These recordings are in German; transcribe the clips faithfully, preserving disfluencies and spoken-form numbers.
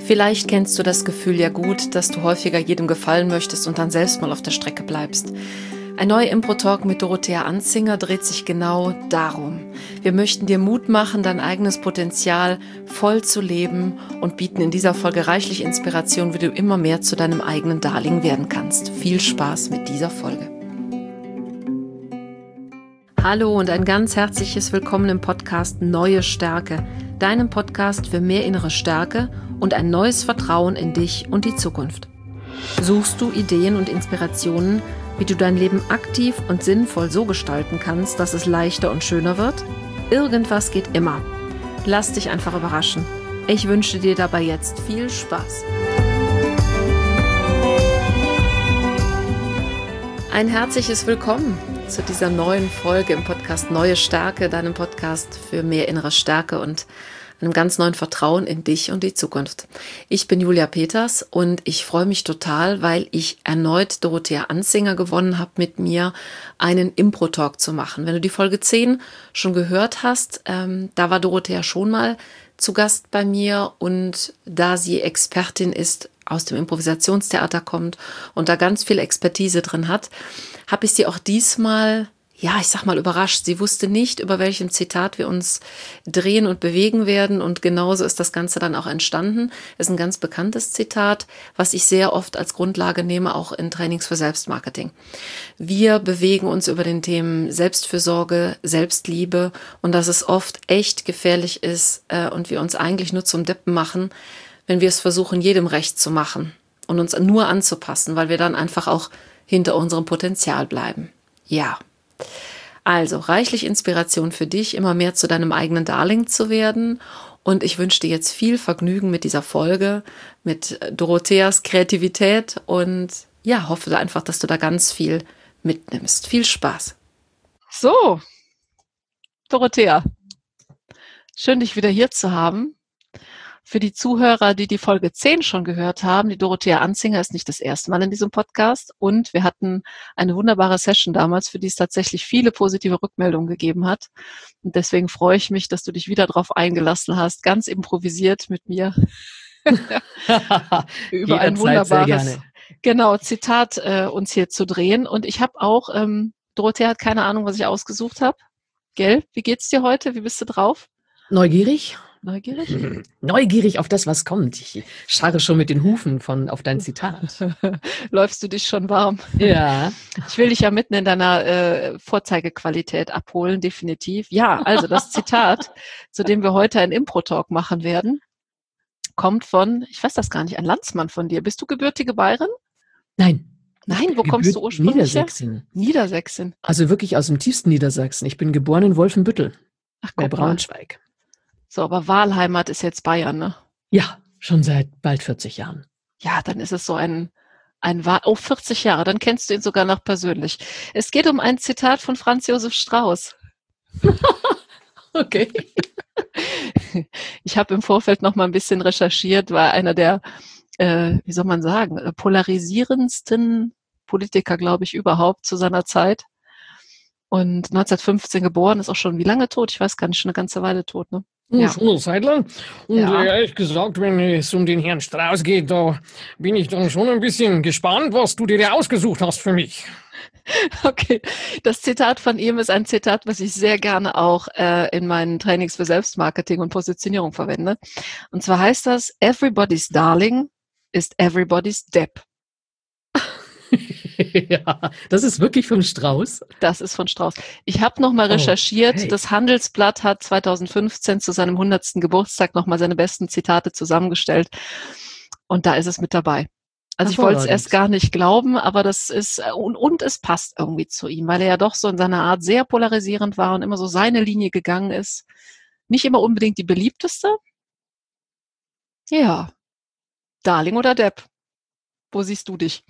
Vielleicht kennst du das Gefühl ja gut, dass du häufiger jedem gefallen möchtest und dann selbst mal auf der Strecke bleibst. Ein neuer Impro-Talk mit Dorothea Anzinger dreht sich genau darum. Wir möchten dir Mut machen, dein eigenes Potenzial voll zu leben und bieten in dieser Folge reichlich Inspiration, wie du immer mehr zu deinem eigenen Darling werden kannst. Viel Spaß mit dieser Folge. Hallo und ein ganz herzliches Willkommen im Podcast Neue Stärke, deinem Podcast für mehr innere Stärke und ein neues Vertrauen in dich und die Zukunft. Suchst du Ideen und Inspirationen, wie du dein Leben aktiv und sinnvoll so gestalten kannst, dass es leichter und schöner wird? Irgendwas geht immer. Lass dich einfach überraschen. Ich wünsche dir dabei jetzt viel Spaß. Ein herzliches Willkommen zu dieser neuen Folge im Podcast Neue Stärke, deinem Podcast für mehr innere Stärke und einem ganz neuen Vertrauen in dich und die Zukunft. Ich bin Julia Peters und ich freue mich total, weil ich erneut Dorothea Anzinger gewonnen habe, mit mir einen Impro-Talk zu machen. Wenn du die Folge zehn schon gehört hast, ähm, da war Dorothea schon mal zu Gast bei mir, und da sie Expertin ist, aus dem Improvisationstheater kommt und da ganz viel Expertise drin hat, habe ich sie auch diesmal, ja, ich sag mal, überrascht. Sie wusste nicht, über welchem Zitat wir uns drehen und bewegen werden, und genauso ist das Ganze dann auch entstanden. Es ist ein ganz bekanntes Zitat, was ich sehr oft als Grundlage nehme, auch in Trainings für Selbstmarketing. Wir bewegen uns über den Themen Selbstfürsorge, Selbstliebe, und dass es oft echt gefährlich ist äh, und wir uns eigentlich nur zum Deppen machen, wenn wir es versuchen, jedem recht zu machen und uns nur anzupassen, weil wir dann einfach auch hinter unserem Potenzial bleiben. Ja. Also, reichlich Inspiration für dich, immer mehr zu deinem eigenen Darling zu werden. Und ich wünsche dir jetzt viel Vergnügen mit dieser Folge, mit Dorotheas Kreativität, und ja, hoffe einfach, dass du da ganz viel mitnimmst. Viel Spaß. So, Dorothea, schön, dich wieder hier zu haben. Für die Zuhörer, die die Folge zehn schon gehört haben, die Dorothea Anzinger ist nicht das erste Mal in diesem Podcast, und wir hatten eine wunderbare Session damals, für die es tatsächlich viele positive Rückmeldungen gegeben hat. Und deswegen freue ich mich, dass du dich wieder darauf eingelassen hast, ganz improvisiert mit mir über ein wunderbares genau, Zitat äh, uns hier zu drehen. Und ich habe auch, ähm, Dorothea hat keine Ahnung, was ich ausgesucht habe. Gell? Wie geht's dir heute? Wie bist du drauf? Neugierig. Neugierig? Neugierig auf das, was kommt. Ich scharre schon mit den Hufen von auf dein Zitat. Läufst du dich schon warm? Ja. Ich will dich ja mitten in deiner äh, Vorzeigequalität abholen, definitiv. Ja, also das Zitat, zu dem wir heute einen Impro-Talk machen werden, kommt von, ich weiß das gar nicht, ein Landsmann von dir. Bist du gebürtige Bayerin? Nein. Nein, wo kommst du ursprünglich Niedersächsin. her? Niedersächsin. Also wirklich aus dem tiefsten Niedersachsen. Ich bin geboren in Wolfenbüttel. Ach, bei guck mal. Braunschweig. So, aber Wahlheimat ist jetzt Bayern, ne? Ja, schon seit bald vierzig Jahren. Ja, dann ist es so ein, ein Wahl, oh, vierzig Jahre, dann kennst du ihn sogar noch persönlich. Es geht um ein Zitat von Franz Josef Strauß. Okay. Ich habe im Vorfeld noch mal ein bisschen recherchiert, war einer der, äh, wie soll man sagen, polarisierendsten Politiker, glaube ich, überhaupt zu seiner Zeit. Und neunzehnhundertfünfzehn geboren, ist auch schon wie lange tot? Ich weiß gar nicht, schon eine ganze Weile tot, ne? Ja. Schon eine Zeit lang. Und Ja. ehrlich gesagt, wenn es um den Herrn Strauß geht, da bin ich dann schon ein bisschen gespannt, was du dir da ausgesucht hast für mich. Okay, das Zitat von ihm ist ein Zitat, was ich sehr gerne auch äh, in meinen Trainings für Selbstmarketing und Positionierung verwende. Und zwar heißt das: Everybody's Darling is everybody's Depp. Ja, das ist wirklich von Strauß. Das ist von Strauß. Ich habe nochmal recherchiert. Okay. Das Handelsblatt hat zweitausendfünfzehn zu seinem hundertsten Geburtstag nochmal seine besten Zitate zusammengestellt. Und da ist es mit dabei. Also ich wollte es erst gar nicht glauben, aber das ist, und, und es passt irgendwie zu ihm, weil er ja doch so in seiner Art sehr polarisierend war und immer so seine Linie gegangen ist. Nicht immer unbedingt die beliebteste. Ja. Darling oder Depp? Wo siehst du dich?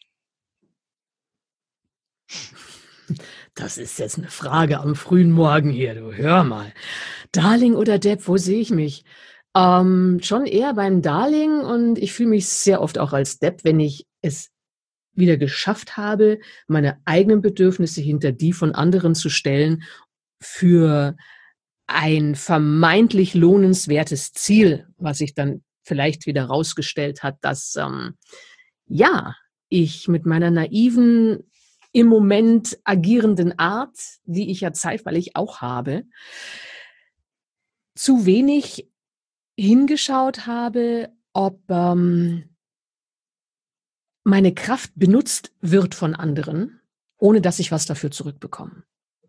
Das ist jetzt eine Frage am frühen Morgen hier, du hör mal. Darling oder Depp, wo sehe ich mich? Ähm, schon eher beim Darling, und ich fühle mich sehr oft auch als Depp, wenn ich es wieder geschafft habe, meine eigenen Bedürfnisse hinter die von anderen zu stellen für ein vermeintlich lohnenswertes Ziel, was ich dann vielleicht wieder rausgestellt hat, dass, ähm, ja, ich mit meiner naiven, im Moment agierenden Art, die ich ja zeitweilig auch habe, zu wenig hingeschaut habe, ob ähm, meine Kraft benutzt wird von anderen, ohne dass ich was dafür zurückbekomme.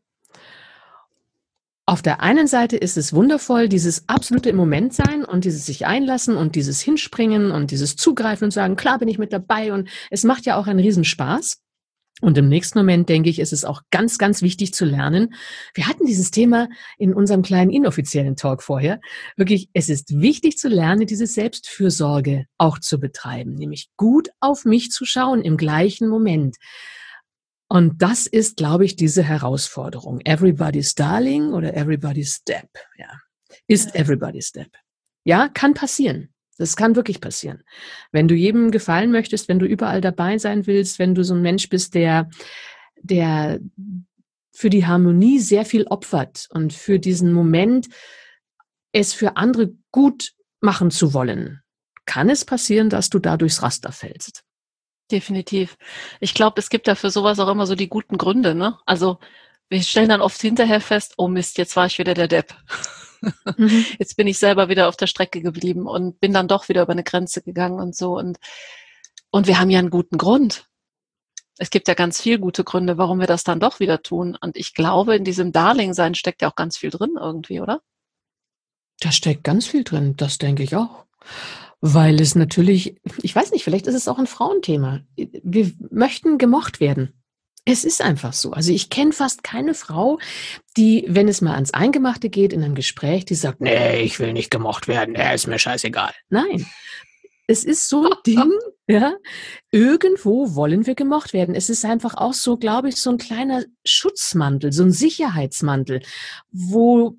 Auf der einen Seite ist es wundervoll, dieses absolute im Moment sein und dieses sich einlassen und dieses Hinspringen und dieses Zugreifen und sagen, klar bin ich mit dabei und es macht ja auch einen Riesenspaß. Und im nächsten Moment, denke ich, ist es auch ganz, ganz wichtig zu lernen. Wir hatten dieses Thema in unserem kleinen inoffiziellen Talk vorher. Wirklich, es ist wichtig zu lernen, diese Selbstfürsorge auch zu betreiben, nämlich gut auf mich zu schauen im gleichen Moment. Und das ist, glaube ich, diese Herausforderung. Everybody's Darling oder Everybody's Step. Ja, ist Everybody's Step. Ja, kann passieren. Das kann wirklich passieren. Wenn du jedem gefallen möchtest, wenn du überall dabei sein willst, wenn du so ein Mensch bist, der, der für die Harmonie sehr viel opfert und für diesen Moment, es für andere gut machen zu wollen, kann es passieren, dass du da durchs Raster fällst. Definitiv. Ich glaube, es gibt ja für sowas auch immer so die guten Gründe, ne? Also wir stellen dann oft hinterher fest, oh Mist, jetzt war ich wieder der Depp. Mhm. Jetzt bin ich selber wieder auf der Strecke geblieben und bin dann doch wieder über eine Grenze gegangen und so. Und, und wir haben ja einen guten Grund. Es gibt ja ganz viele gute Gründe, warum wir das dann doch wieder tun. Und ich glaube, in diesem Darling-Sein steckt ja auch ganz viel drin irgendwie, oder? Da steckt ganz viel drin, das denke ich auch. Weil es natürlich, ich weiß nicht, vielleicht ist es auch ein Frauenthema. Wir möchten gemocht werden. Es ist einfach so. Also ich kenne fast keine Frau, die, wenn es mal ans Eingemachte geht in einem Gespräch, die sagt, nee, ich will nicht gemocht werden, nee, ist mir scheißegal. Nein, es ist so ein Ding, ja, irgendwo wollen wir gemocht werden. Es ist einfach auch so, glaube ich, so ein kleiner Schutzmantel, so ein Sicherheitsmantel, wo,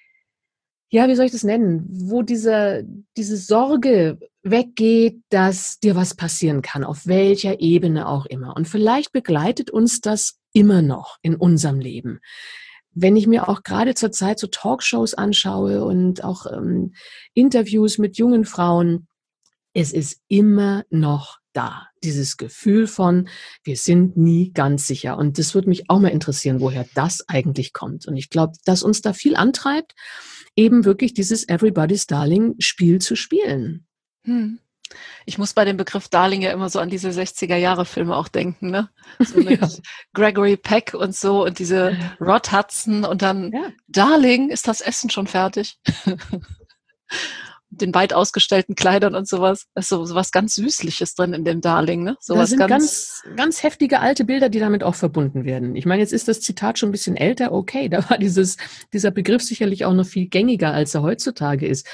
ja, wie soll ich das nennen, wo diese, diese Sorge weggeht, dass dir was passieren kann, auf welcher Ebene auch immer. Und vielleicht begleitet uns das immer noch in unserem Leben. Wenn ich mir auch gerade zur Zeit so Talkshows anschaue und auch ähm, Interviews mit jungen Frauen, es ist immer noch da, dieses Gefühl von, wir sind nie ganz sicher. Und das würde mich auch mal interessieren, woher das eigentlich kommt. Und ich glaube, dass uns da viel antreibt, eben wirklich dieses Everybody's Darling Spiel zu spielen. Hm. Ich muss bei dem Begriff Darling ja immer so an diese sechziger-Jahre-Filme auch denken, ne? So mit ja. Gregory Peck und so und diese Rod Hudson und dann, ja. Darling, ist das Essen schon fertig? Den weit ausgestellten Kleidern und sowas. Da ist so, so was ganz Süßliches drin in dem Darling, ne? So da was sind ganz, ganz heftige alte Bilder, die damit auch verbunden werden. Ich meine, jetzt ist das Zitat schon ein bisschen älter, okay, da war dieses, dieser Begriff sicherlich auch noch viel gängiger, als er heutzutage ist.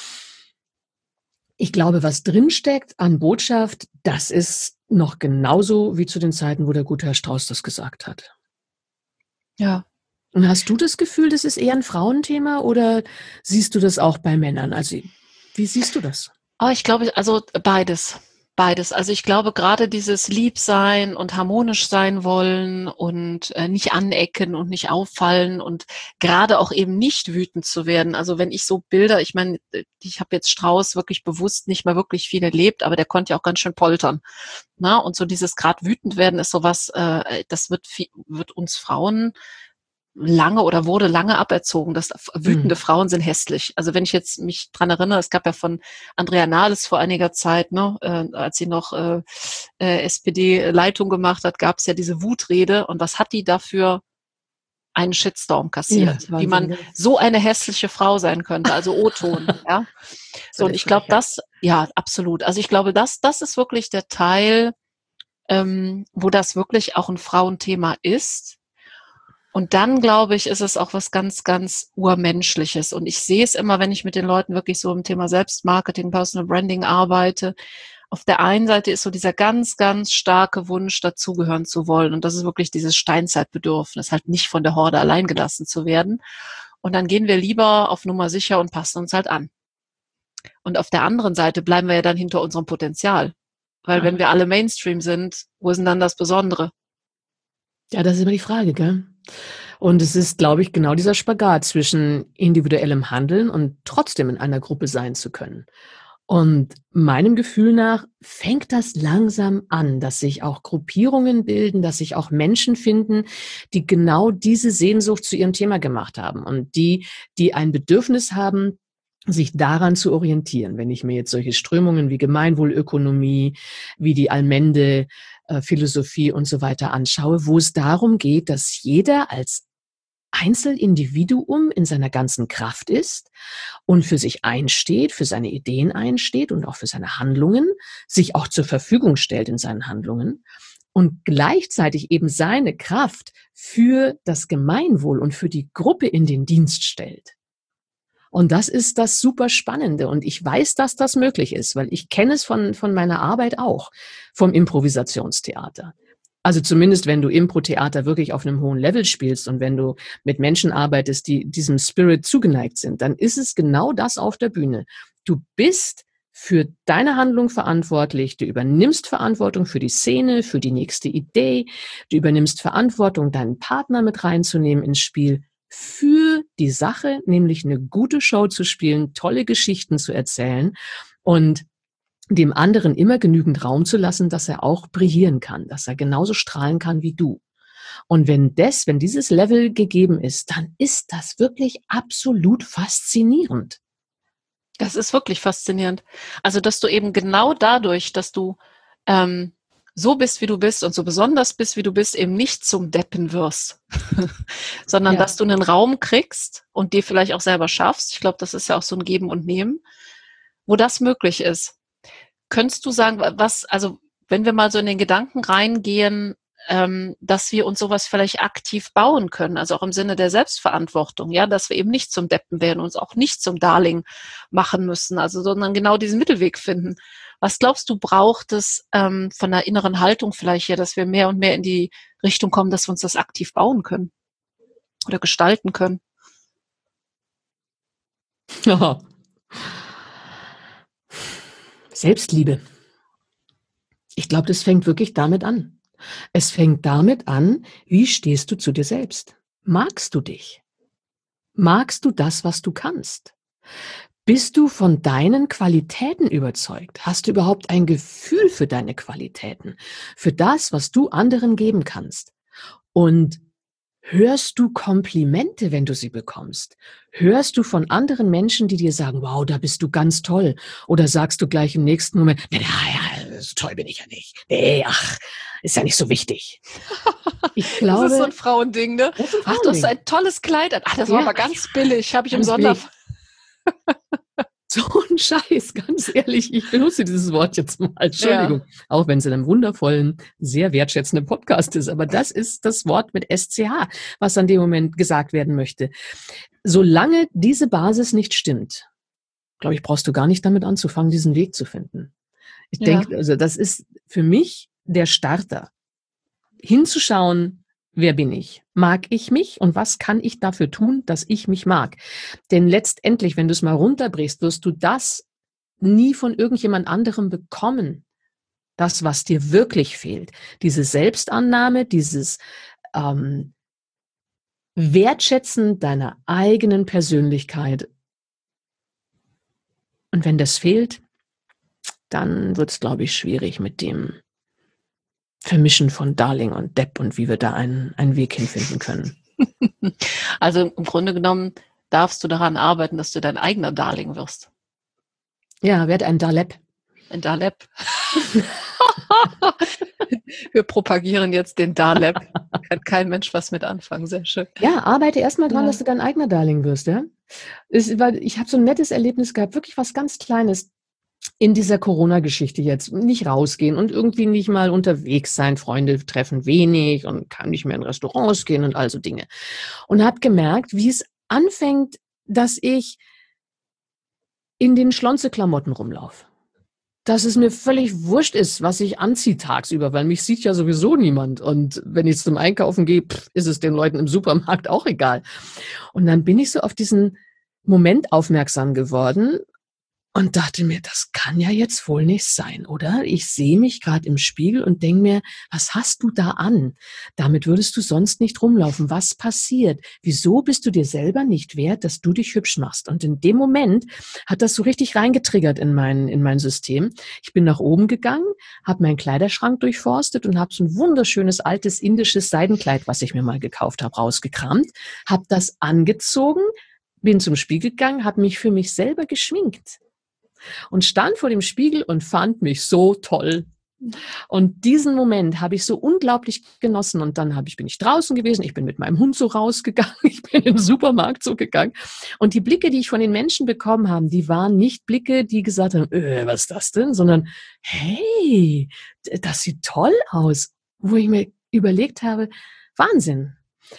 Ich glaube, was drinsteckt an Botschaft, das ist noch genauso wie zu den Zeiten, wo der gute Herr Strauß das gesagt hat. Ja. Und hast du das Gefühl, das ist eher ein Frauenthema oder siehst du das auch bei Männern? Also, wie siehst du das? Oh, ich glaube, also beides. Beides. Also ich glaube, gerade dieses Liebsein und harmonisch sein wollen und äh, nicht anecken und nicht auffallen und gerade auch eben nicht wütend zu werden. Also wenn ich so Bilder, ich meine, ich habe jetzt Strauß wirklich bewusst nicht mehr wirklich viel erlebt, aber der konnte ja auch ganz schön poltern. Na, und so dieses gerade wütend werden ist sowas, äh, das wird, viel, wird uns Frauen lange oder wurde lange aberzogen, dass wütende hm. Frauen sind hässlich. Also wenn ich jetzt mich dran erinnere, es gab ja von Andrea Nahles vor einiger Zeit, ne, äh, als sie noch äh, äh, S P D-Leitung gemacht hat, gab es ja diese Wutrede und was hat die dafür einen Shitstorm kassiert, ja, wie man so eine hässliche Frau sein könnte, also O-Ton, ja. So, und ich glaube, das, ja, absolut. Also ich glaube, das, das ist wirklich der Teil, ähm, wo das wirklich auch ein Frauenthema ist. Und dann, glaube ich, ist es auch was ganz, ganz Urmenschliches. Und ich sehe es immer, wenn ich mit den Leuten wirklich so im Thema Selbstmarketing, Personal Branding arbeite. Auf der einen Seite ist so dieser ganz, ganz starke Wunsch, dazugehören zu wollen. Und das ist wirklich dieses Steinzeitbedürfnis, halt nicht von der Horde allein gelassen zu werden. Und dann gehen wir lieber auf Nummer sicher und passen uns halt an. Und auf der anderen Seite bleiben wir ja dann hinter unserem Potenzial. Weil wenn wir alle Mainstream sind, wo ist denn dann das Besondere? Ja, das ist immer die Frage, gell? Und es ist, glaube ich, genau dieser Spagat zwischen individuellem Handeln und trotzdem in einer Gruppe sein zu können. Und meinem Gefühl nach fängt das langsam an, dass sich auch Gruppierungen bilden, dass sich auch Menschen finden, die genau diese Sehnsucht zu ihrem Thema gemacht haben und die, die ein Bedürfnis haben, sich daran zu orientieren. Wenn ich mir jetzt solche Strömungen wie Gemeinwohlökonomie, wie die Allmende, äh, Philosophie und so weiter anschaue, wo es darum geht, dass jeder als Einzelindividuum in seiner ganzen Kraft ist und für sich einsteht, für seine Ideen einsteht und auch für seine Handlungen, sich auch zur Verfügung stellt in seinen Handlungen und gleichzeitig eben seine Kraft für das Gemeinwohl und für die Gruppe in den Dienst stellt. Und das ist das super Spannende. Und ich weiß, dass das möglich ist, weil ich kenne es von, von meiner Arbeit auch, vom Improvisationstheater. Also zumindest, wenn du Impro-Theater wirklich auf einem hohen Level spielst und wenn du mit Menschen arbeitest, die diesem Spirit zugeneigt sind, dann ist es genau das auf der Bühne. Du bist für deine Handlung verantwortlich, du übernimmst Verantwortung für die Szene, für die nächste Idee, du übernimmst Verantwortung, deinen Partner mit reinzunehmen ins Spiel, für die Sache, nämlich eine gute Show zu spielen, tolle Geschichten zu erzählen und dem anderen immer genügend Raum zu lassen, dass er auch brillieren kann, dass er genauso strahlen kann wie du. Und wenn das, wenn dieses Level gegeben ist, dann ist das wirklich absolut faszinierend. Das ist wirklich faszinierend. Also, dass du eben genau dadurch, dass du ähm, so bist, wie du bist und so besonders bist, wie du bist, eben nicht zum Deppen wirst, sondern Ja. dass du einen Raum kriegst und dir vielleicht auch selber schaffst. Ich glaube, das ist ja auch so ein Geben und Nehmen, wo das möglich ist. Könntest du sagen, was, also wenn wir mal so in den Gedanken reingehen, ähm, dass wir uns sowas vielleicht aktiv bauen können, also auch im Sinne der Selbstverantwortung, ja, dass wir eben nicht zum Deppen werden, uns auch nicht zum Darling machen müssen, also sondern genau diesen Mittelweg finden. Was glaubst du, braucht es ähm, von der inneren Haltung vielleicht her, dass wir mehr und mehr in die Richtung kommen, dass wir uns das aktiv bauen können oder gestalten können? Ja. Selbstliebe. Ich glaube, das fängt wirklich damit an. Es fängt damit an, wie stehst du zu dir selbst? Magst du dich? Magst du das, was du kannst? Bist du von deinen Qualitäten überzeugt? Hast du überhaupt ein Gefühl für deine Qualitäten? Für das, was du anderen geben kannst? Und hörst du Komplimente, wenn du sie bekommst? Hörst du von anderen Menschen, die dir sagen, wow, da bist du ganz toll? Oder sagst du gleich im nächsten Moment, na ja, so toll bin ich ja nicht. Nee, ach, ist ja nicht so wichtig. Ich glaube, das ist so ein Frauending, ne? Das ist ein Ach, du hast Frauending. ein tolles Kleid an. Ach, das war Ja, aber ganz billig, habe ich im ganz Sonder... billig. So ein Scheiß, ganz ehrlich, ich benutze dieses Wort jetzt mal, Entschuldigung, auch wenn es in einem wundervollen, sehr wertschätzenden Podcast ist, aber das ist das Wort mit S C H, was an dem Moment gesagt werden möchte. Solange diese Basis nicht stimmt, glaube ich, brauchst du gar nicht damit anzufangen, diesen Weg zu finden. Ich Ja. denke, also das ist für mich der Starter, hinzuschauen, wer bin ich? Mag ich mich? Und was kann ich dafür tun, dass ich mich mag? Denn letztendlich, wenn du es mal runterbrichst, wirst du das nie von irgendjemand anderem bekommen. Das, was dir wirklich fehlt. Diese Selbstannahme, dieses ähm, Wertschätzen deiner eigenen Persönlichkeit. Und wenn das fehlt, dann wird es, glaube ich, schwierig mit dem Vermischen von Darling und Depp und wie wir da einen, einen Weg hinfinden können. Also im Grunde genommen darfst du daran arbeiten, dass du dein eigener Darling wirst. Ja, werd ein Darlep. Ein Darlep. Wir propagieren jetzt den Darlep. Kann kein Mensch was mit anfangen. Sehr schön. Ja, arbeite erstmal dran, Ja. dass du dein eigener Darling wirst. Ja? Es, weil ich habe so ein nettes Erlebnis gehabt, wirklich was ganz Kleines in dieser Corona-Geschichte jetzt. Nicht rausgehen und irgendwie nicht mal unterwegs sein, Freunde treffen wenig und kann nicht mehr in Restaurants gehen und all so Dinge. Und habe gemerkt, wie es anfängt, dass ich in den Schlonze-Klamotten rumlaufe. Dass es mir völlig wurscht ist, was ich anziehe tagsüber, weil mich sieht ja sowieso niemand. Und wenn ich zum Einkaufen gehe, pff, ist es den Leuten im Supermarkt auch egal. Und dann bin ich so auf diesen Moment aufmerksam geworden und dachte mir, das kann ja jetzt wohl nicht sein, oder? Ich sehe mich gerade im Spiegel und denke mir, was hast du da an? Damit würdest du sonst nicht rumlaufen. Was passiert? Wieso bist du dir selber nicht wert, dass du dich hübsch machst? Und in dem Moment hat das so richtig reingetriggert in mein, in mein System. Ich bin nach oben gegangen, habe meinen Kleiderschrank durchforstet und habe so ein wunderschönes altes indisches Seidenkleid, was ich mir mal gekauft habe, rausgekramt, habe das angezogen, bin zum Spiegel gegangen, habe mich für mich selber geschminkt und stand vor dem Spiegel und fand mich so toll. Und diesen Moment habe ich so unglaublich genossen. Und dann habe ich, bin ich draußen gewesen, ich bin mit meinem Hund so rausgegangen, ich bin in den Supermarkt so gegangen. Und die Blicke, die ich von den Menschen bekommen habe, die waren nicht Blicke, die gesagt haben, äh, was ist das denn? Sondern, hey, das sieht toll aus. Wo ich mir überlegt habe, Wahnsinn.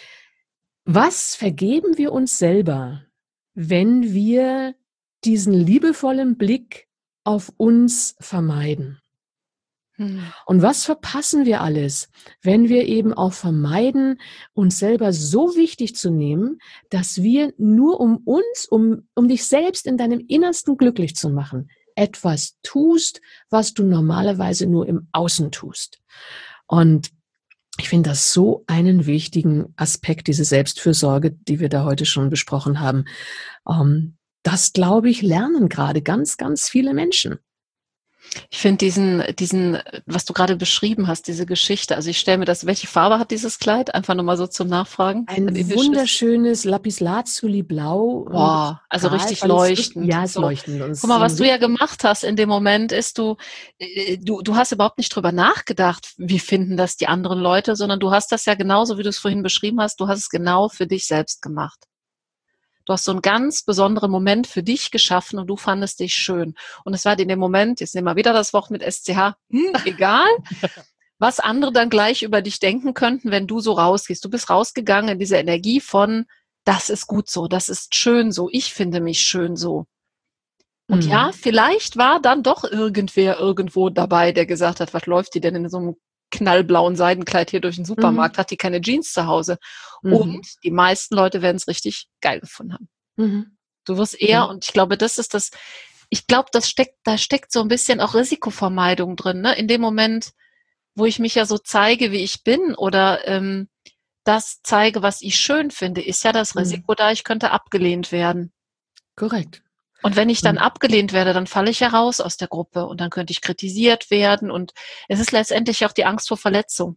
Was vergeben wir uns selber, wenn wir diesen liebevollen Blick auf uns vermeiden? Hm. Und was verpassen wir alles, wenn wir eben auch vermeiden, uns selber so wichtig zu nehmen, dass wir nur um uns, um, um dich selbst in deinem Innersten glücklich zu machen, etwas tust, was du normalerweise nur im Außen tust. Und ich finde das so einen wichtigen Aspekt, diese Selbstfürsorge, die wir da heute schon besprochen haben. Ähm, Das, glaube ich, lernen gerade ganz, ganz viele Menschen. Ich finde diesen, diesen, was du gerade beschrieben hast, diese Geschichte, also ich stelle mir das, welche Farbe hat dieses Kleid? Einfach nur mal so zum Nachfragen. Ein, Ein wunderschönes Lapislazuli-Blau. Boah, also richtig leuchtend. Ja, es so. leuchtend. Guck mal, was du ja gemacht hast in dem Moment ist, du, du, du hast überhaupt nicht drüber nachgedacht, wie finden das die anderen Leute, sondern du hast das ja genauso, wie du es vorhin beschrieben hast, du hast es genau für dich selbst gemacht. Du hast so einen ganz besonderen Moment für dich geschaffen und du fandest dich schön. Und es war in dem Moment, jetzt nehmen wir wieder das Wort mit S C H, hm, egal, was andere dann gleich über dich denken könnten, wenn du so rausgehst. Du bist rausgegangen in dieser Energie von, das ist gut so, das ist schön so, ich finde mich schön so. Und mhm. ja, vielleicht war dann doch irgendwer irgendwo dabei, der gesagt hat, was läuft die denn in so einem knallblauen Seidenkleid hier durch den Supermarkt, mhm. hat die keine Jeans zu Hause. Mhm. Und die meisten Leute werden es richtig geil gefunden haben. Mhm. Du wirst eher, ja. und ich glaube, das ist das, ich glaube, das steckt, da steckt so ein bisschen auch Risikovermeidung drin, ne? In dem Moment, wo ich mich ja so zeige, wie ich bin oder ähm, das zeige, was ich schön finde, ist ja das Risiko mhm. da, ich könnte abgelehnt werden. Korrekt. Und wenn ich dann mhm. abgelehnt werde, dann falle ich ja raus aus der Gruppe und dann könnte ich kritisiert werden und es ist letztendlich auch die Angst vor Verletzung.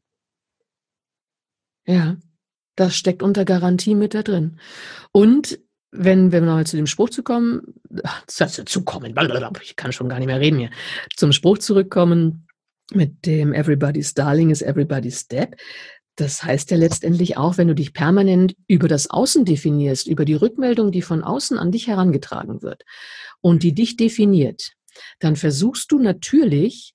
Ja, das steckt unter Garantie mit da drin. Und wenn, wenn wir mal zu dem Spruch zu kommen, zu kommen, ich kann schon gar nicht mehr reden hier, zum Spruch zurückkommen mit dem Everybody's Darling is everybody's Step. Das heißt ja letztendlich auch, wenn du dich permanent über das Außen definierst, über die Rückmeldung, die von außen an dich herangetragen wird und die dich definiert, dann versuchst du natürlich,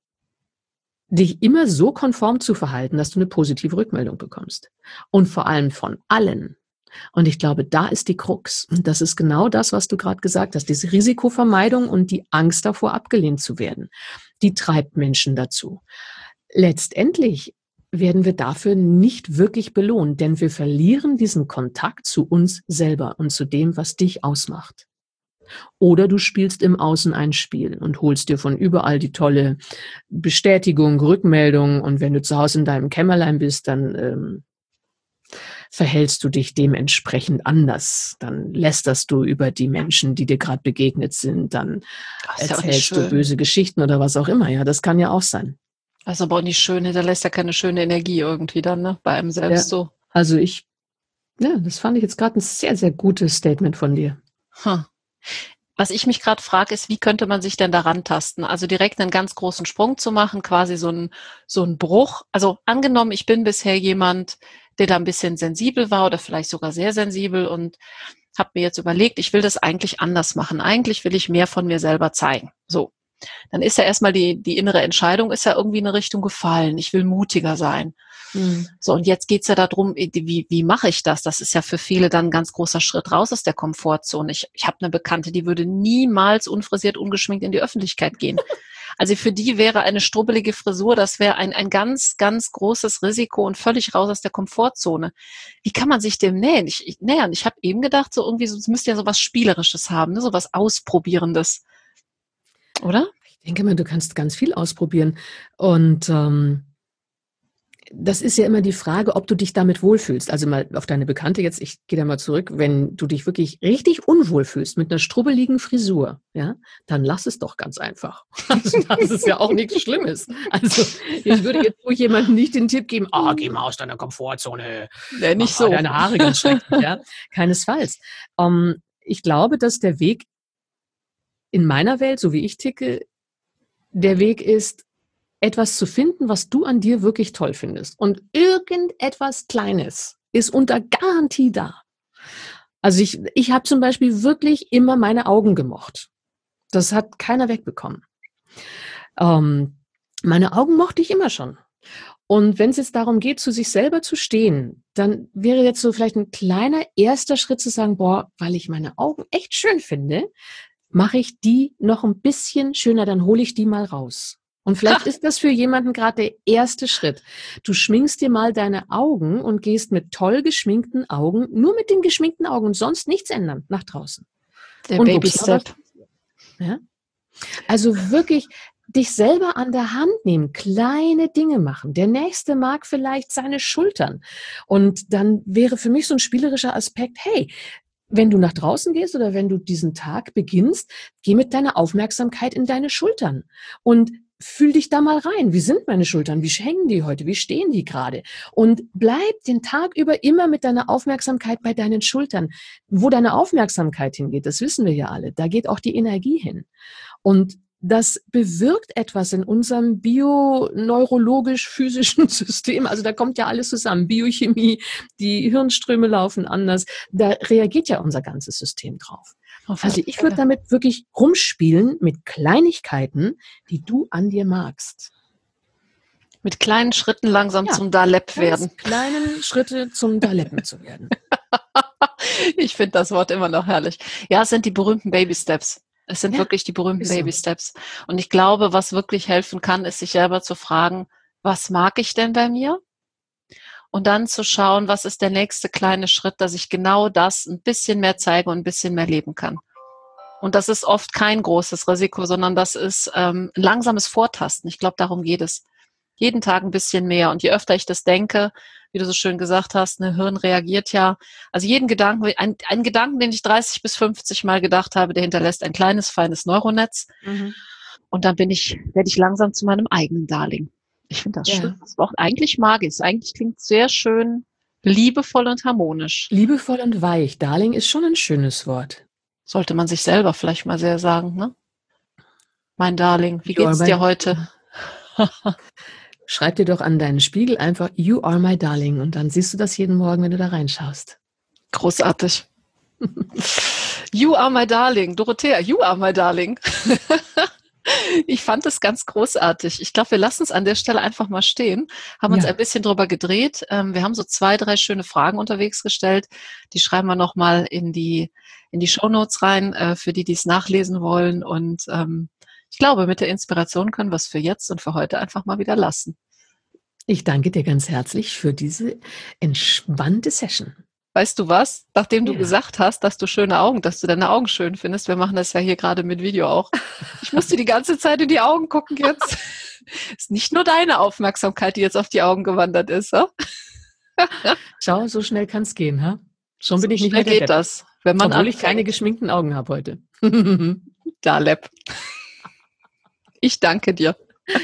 dich immer so konform zu verhalten, dass du eine positive Rückmeldung bekommst. Und vor allem von allen. Und ich glaube, da ist die Krux. Und das ist genau das, was du gerade gesagt hast. Diese Risikovermeidung und die Angst davor, abgelehnt zu werden, die treibt Menschen dazu. Letztendlich werden wir dafür nicht wirklich belohnt, denn wir verlieren diesen Kontakt zu uns selber und zu dem, was dich ausmacht. Oder du spielst im Außen ein Spiel und holst dir von überall die tolle Bestätigung, Rückmeldung und wenn du zu Hause in deinem Kämmerlein bist, dann ähm, verhältst du dich dementsprechend anders. Dann lästerst du über die Menschen, die dir gerade begegnet sind, dann erzählst du böse Geschichten oder was auch immer. Ja, das kann ja auch sein. Das ist aber auch nicht schön, hinterlässt ja keine schöne Energie irgendwie dann, ne? Bei einem selbst ja, so. Also ich, ja, das fand ich jetzt gerade ein sehr, sehr gutes Statement von dir. Hm. Was ich mich gerade frage, ist, wie könnte man sich denn daran tasten? Also direkt einen ganz großen Sprung zu machen, quasi so ein so ein Bruch. Also angenommen, ich bin bisher jemand, der da ein bisschen sensibel war oder vielleicht sogar sehr sensibel und habe mir jetzt überlegt, ich will das eigentlich anders machen. Eigentlich will ich mehr von mir selber zeigen. So. Dann ist ja erstmal die, die innere Entscheidung ist ja irgendwie in eine Richtung gefallen. Ich will mutiger sein. Mhm. So, und jetzt geht's ja darum, wie, wie mache ich das? Das ist ja für viele dann ein ganz großer Schritt raus aus der Komfortzone. Ich, ich habe eine Bekannte, die würde niemals unfrisiert, ungeschminkt in die Öffentlichkeit gehen. Also für die wäre eine strubbelige Frisur, das wäre ein, ein ganz, ganz großes Risiko und völlig raus aus der Komfortzone. Wie kann man sich dem nähern? Ich, ich, nähern? Ich habe eben gedacht, so irgendwie, so, es müsste ja so was Spielerisches haben, ne? So was Ausprobierendes. oder? Ich denke mal, du kannst ganz viel ausprobieren. Und ähm, das ist ja immer die Frage, ob du dich damit wohlfühlst. Also mal auf deine Bekannte jetzt, ich gehe da mal zurück, wenn du dich wirklich richtig unwohl fühlst mit einer strubbeligen Frisur, ja, dann lass es doch ganz einfach. Also das ist ja auch nichts Schlimmes. Also ich würde jetzt wohl jemandem nicht den Tipp geben, ah, geh mal aus deiner Komfortzone. Nee, nicht Mach so. mal deine Haare ganz schrecklich, ja. Keinesfalls. Ähm, ich glaube, dass der Weg in meiner Welt, so wie ich ticke, der Weg ist, etwas zu finden, was du an dir wirklich toll findest. Und irgendetwas Kleines ist unter Garantie da. Also ich, ich habe zum Beispiel wirklich immer meine Augen gemocht. Das hat keiner wegbekommen. Ähm, meine Augen mochte ich immer schon. Und wenn es jetzt darum geht, zu sich selber zu stehen, dann wäre jetzt so vielleicht ein kleiner erster Schritt zu sagen, boah, weil ich meine Augen echt schön finde, mache ich die noch ein bisschen schöner, dann hole ich die mal raus. Und vielleicht ist das für jemanden gerade der erste Schritt. Du schminkst dir mal deine Augen und gehst mit toll geschminkten Augen, nur mit den geschminkten Augen und sonst nichts ändern, nach draußen. Der und Baby-Step. Ja? Also wirklich dich selber an der Hand nehmen, kleine Dinge machen. Der Nächste mag vielleicht seine Schultern. Und dann wäre für mich so ein spielerischer Aspekt, hey, wenn du nach draußen gehst oder wenn du diesen Tag beginnst, geh mit deiner Aufmerksamkeit in deine Schultern und fühl dich da mal rein. Wie sind meine Schultern? Wie hängen die heute? Wie stehen die gerade? Und bleib den Tag über immer mit deiner Aufmerksamkeit bei deinen Schultern. Wo deine Aufmerksamkeit hingeht, das wissen wir ja alle, da geht auch die Energie hin. Und das bewirkt etwas in unserem bio-neurologisch-physischen System. Also da kommt ja alles zusammen. Biochemie, die Hirnströme laufen anders. Da reagiert ja unser ganzes System drauf. Also ich würde damit wirklich rumspielen mit Kleinigkeiten, die du an dir magst. Mit kleinen Schritten langsam Ja, zum Dalep werden. Kleinen Schritte zum Daleppen zu werden. Ich finde das Wort immer noch herrlich. Ja, es sind die berühmten Baby Steps. Es sind Ja, wirklich die berühmten ist so. Baby Steps. Und ich glaube, was wirklich helfen kann, ist sich selber zu fragen, was mag ich denn bei mir? Und dann zu schauen, was ist der nächste kleine Schritt, dass ich genau das ein bisschen mehr zeige und ein bisschen mehr leben kann. Und das ist oft kein großes Risiko, sondern das ist ähm, ein langsames Vortasten. Ich glaube, darum geht es. Jeden Tag ein bisschen mehr. Und je öfter ich das denke, wie du so schön gesagt hast, ein Hirn reagiert ja, also jeden Gedanken, ein, ein Gedanken, den ich dreißig bis fünfzig Mal gedacht habe, der hinterlässt ein kleines, feines Neuronetz. Mhm. Und dann bin ich, werde ich langsam zu meinem eigenen Darling. Ich finde das ja schön. Das auch eigentlich mag ich es. Eigentlich klingt es sehr schön liebevoll und harmonisch. Liebevoll und weich. Darling ist schon ein schönes Wort. Sollte man sich selber vielleicht mal sehr sagen, ne? Mein Darling, wie geht's dir heute? Schreib dir doch an deinen Spiegel einfach, you are my darling. Und dann siehst du das jeden Morgen, wenn du da reinschaust. Großartig. You are my darling. Dorothea, you are my darling. Ich fand es ganz großartig. Ich glaube, wir lassen es an der Stelle einfach mal stehen, haben uns ja ein bisschen drüber gedreht. Wir haben so zwei, drei schöne Fragen unterwegs gestellt. Die schreiben wir nochmal in die, in die Shownotes rein, für die, die es nachlesen wollen. Und ähm, ich glaube, mit der Inspiration können wir es für jetzt und für heute einfach mal wieder lassen. Ich danke dir ganz herzlich für diese entspannte Session. Weißt du was? Nachdem du ja. gesagt hast, dass du schöne Augen, dass du deine Augen schön findest, wir machen das ja hier gerade mit Video auch. Ich muss dir die ganze Zeit in die Augen gucken jetzt. Ist nicht nur deine Aufmerksamkeit, die jetzt auf die Augen gewandert ist. Ha? Schau, so schnell kann es gehen. Ha? Schon so bin ich nicht mehr geht das, wenn man Obwohl ich keine geschminkten Augen habe heute. Dalep. Ich danke dir.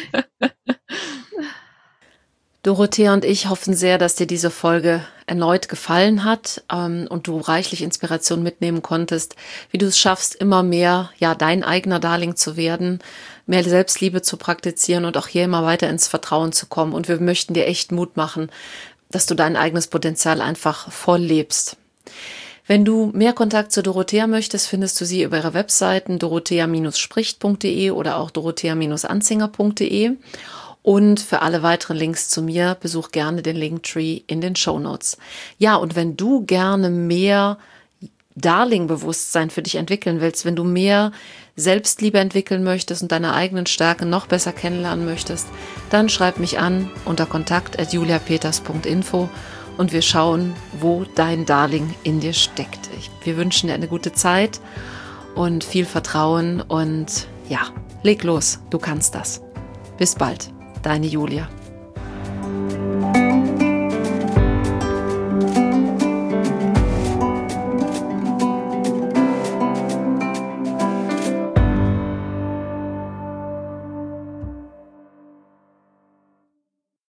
Dorothea und ich hoffen sehr, dass dir diese Folge erneut gefallen hat ähm, und du reichlich Inspiration mitnehmen konntest, wie du es schaffst, immer mehr ja dein eigener Darling zu werden, mehr Selbstliebe zu praktizieren und auch hier immer weiter ins Vertrauen zu kommen. Und wir möchten dir echt Mut machen, dass du dein eigenes Potenzial einfach voll lebst. Wenn du mehr Kontakt zu Dorothea möchtest, findest du sie über ihre Webseiten dorothea spricht punkt de oder auch dorothea anzinger punkt de. Und für alle weiteren Links zu mir, besuch gerne den Linktree in den Shownotes. Ja, und wenn du gerne mehr Darling-Bewusstsein für dich entwickeln willst, wenn du mehr Selbstliebe entwickeln möchtest und deine eigenen Stärken noch besser kennenlernen möchtest, dann schreib mich an unter kontakt at julia peters punkt info und wir schauen, wo dein Darling in dir steckt. Wir wünschen dir eine gute Zeit und viel Vertrauen und ja, Leg los, du kannst das. Bis bald, deine Julia.